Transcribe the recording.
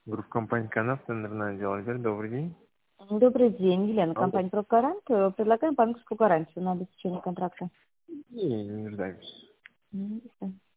Группа компании «Канав», тендерный отдел. Альберт, добрый день. Добрый день, Елена, Алло. компания «Прогарант». Предлагаем банковскую гарантию на обеспечение контракта. Не нуждаемся. Мгм.